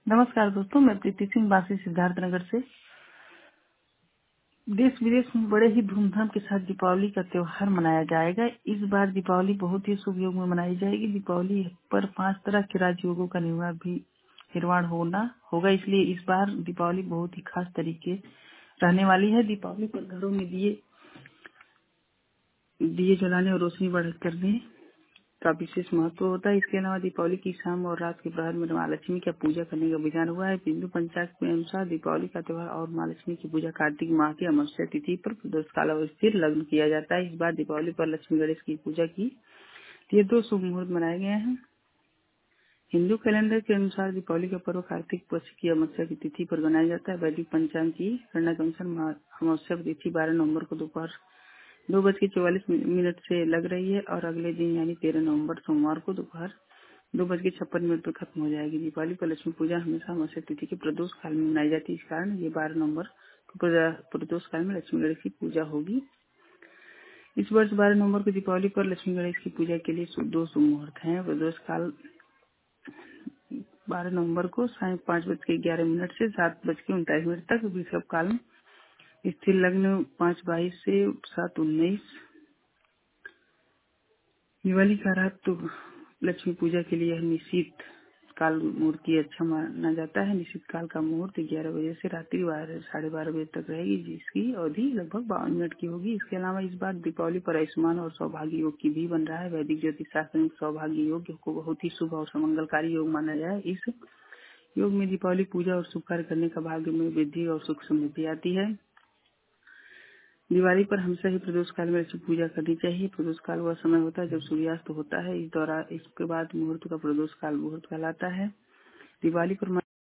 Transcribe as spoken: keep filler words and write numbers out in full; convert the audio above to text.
नमस्कार दोस्तों, मैं प्रीति सिंह बासी सिद्धार्थ नगर से। देश विदेश में बड़े ही धूमधाम के साथ दीपावली का त्योहार मनाया जाएगा। इस बार दीपावली बहुत ही शुभ योग में मनाई जाएगी। दीपावली पर पांच तरह के राजयोगों का निर्माण भी निर्माण होना होगा, इसलिए इस बार दीपावली बहुत ही खास तरीके रहने वाली है। दीपावली पर घरों में दिए दिए जलाने और रोशनी बढ़ करने का विशेष महत्व होता है। इसके अलावा दीपावली की शाम और रात के प्रहर में माँ लक्ष्मी का पूजा करने का विधान हुआ है। हिंदू पंचांग के अनुसार दीपावली का त्योहार और माँ लक्ष्मी की पूजा कार्तिक माह की अमावस्या तिथि पर प्रदोष काल और स्थिर लग्न किया जाता है। इस बार दीपावली पर लक्ष्मी गणेश की पूजा की ये दो शुभ मुहूर्त मनाए गए हैं। हिंदू कैलेंडर के अनुसार दीपावली का पर्व कार्तिक पक्ष की अमावस्या की तिथि पर मनाया जाता है। वैदिक पंचांग की गणना के अनुसार महा- अमावस्या की तिथि बारह नवम्बर को दोपहर दो बज के चौवालीस मिनट से लग रही है और अगले दिन यानी तेरह नवंबर सोमवार को दोपहर दो बज के छप्पन मिनट पर खत्म हो जाएगी। दीपावली पर लक्ष्मी पूजा हमेशा अमावस्या तिथि के प्रदोष काल में मनाई जाती है। इस कारण ये बारह नवंबर को प्रदा- प्रदोष काल में लक्ष्मी गणेश की पूजा होगी। इस वर्ष बारह नवंबर को दीपावली पर लक्ष्मी गणेश की पूजा के लिए सु- दो शुभ मुहूर्त हैं। प्रदोष काल बारह नवंबर को साय पाँच बज के ग्यारह मिनट से सात बज के उनतालीस मिनट तक, विषुव काल में स्थिर लग्न पाँच बाईस से सात उन्नीस। दिवाली का रात तो लक्ष्मी पूजा के लिए निश्चित काल मुहूर्त की अच्छा माना जाता है। निश्चित काल का मुहूर्त ग्यारह बजे से रात्रि बारह साढ़े बारह बजे तक रहेगी, जिसकी अवधि लगभग बावन मिनट की होगी। इसके अलावा इस बार दीपावली पर आयुष्मान और सौभाग्य योग की भी बन रहा है। वैदिक ज्योतिष शास्त्र में सौभाग्य योग को बहुत ही शुभ और सुमंगलकारी योग माना जाए। इस योग में दीपावली पूजा और शुभ कार्य करने का भाग्य में वृद्धि और सुख समृद्धि आती है। दिवाली पर हमेशा ही प्रदोष काल में लक्ष्मी पूजा करनी चाहिए। प्रदोष काल वह समय होता है जब सूर्यास्त होता है। इस दौरान इसके बाद मुहूर्त का प्रदोष काल मुहूर्त कहलाता है। दिवाली पर